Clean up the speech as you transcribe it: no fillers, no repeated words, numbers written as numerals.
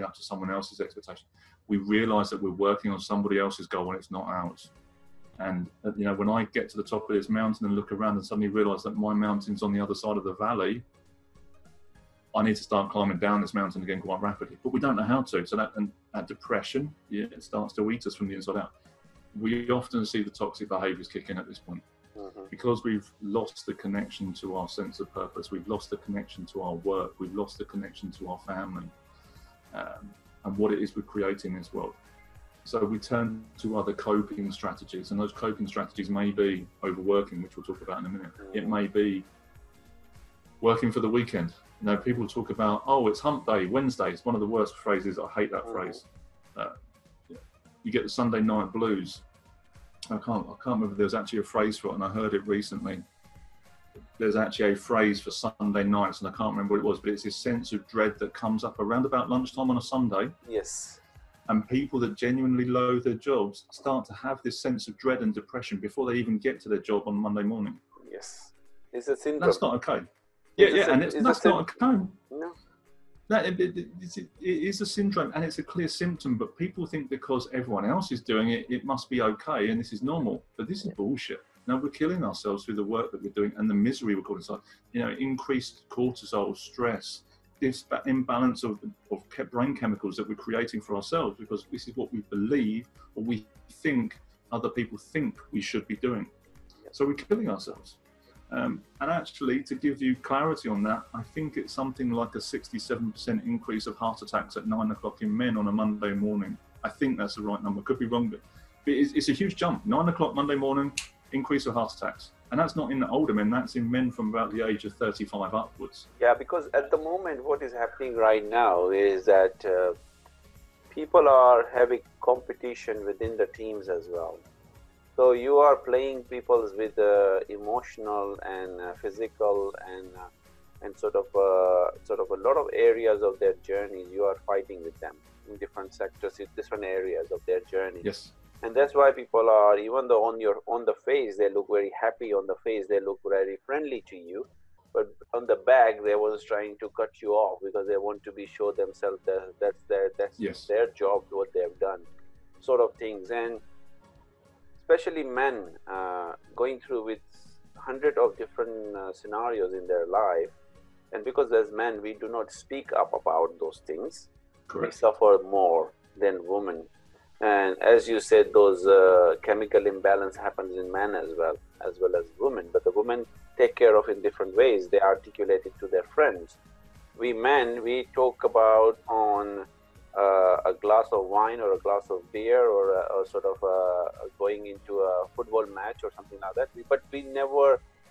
living up to someone else's expectation. We realise that we're working on somebody else's goal and it's not ours. And when I get to the top of this mountain and look around and suddenly realise that my mountain's on the other side of the valley, I need to start climbing down this mountain again quite rapidly. But we don't know how to. So that depression, it starts to eat us from the inside out. We often see the toxic behaviours kick in at this point. Because we've lost the connection to our sense of purpose, we've lost the connection to our work, we've lost the connection to our family, and what it is we're creating in this world. So we turn to other coping strategies, and those coping strategies may be overworking, which we'll talk about in a minute. It may be working for the weekend. People talk about, oh, it's hump day, Wednesday. It's one of the worst phrases. I hate that phrase. You get the Sunday night blues. I can't remember if there's actually a phrase for it, and I heard it recently. There's actually a phrase for Sunday nights, and I can't remember what it was, but it's this sense of dread that comes up around about lunchtime on a Sunday. Yes. And people that genuinely loathe their jobs start to have this sense of dread and depression before they even get to their job on Monday morning. Yes. It's a syndrome. That's not okay. That's not okay. No. It is a syndrome, and it's a clear symptom, but people think because everyone else is doing it, it must be okay, and this is normal. But this is bullshit. Now we're killing ourselves through the work that we're doing and the misery we're causing. Increased cortisol, stress, this imbalance of brain chemicals that we're creating for ourselves, because this is what we believe or we think other people think we should be doing. So we're killing ourselves. And actually, to give you clarity on that, I think it's something like a 67% increase of heart attacks at 9 o'clock in men on a Monday morning. I think that's the right number. Could be wrong, but it's a huge jump. 9 o'clock Monday morning, increase of heart attacks. And that's not in the older men, that's in men from about the age of 35 upwards. Yeah, because at the moment, what is happening right now is that people are having competition within the teams as well. So you are playing people with emotional and physical and sort of a lot of areas of their journeys. You are fighting with them in different sectors, in different areas of their journey. Yes. And that's why people are, even though on the face they look very happy, on the face they look very friendly to you, but on the back they was trying to cut you off because they want to show themselves that that's their job, what they have done, sort of things. And especially men going through with hundred of different scenarios in their life, and because as men we do not speak up about those things. Correct. We suffer more than women. And as you said, those chemical imbalance happens in men as well as women. But the women take care of in different ways. They articulate it to their friends. We men, we talk about on a glass of wine or a glass of beer or sort of going into a football match or something like that. But we never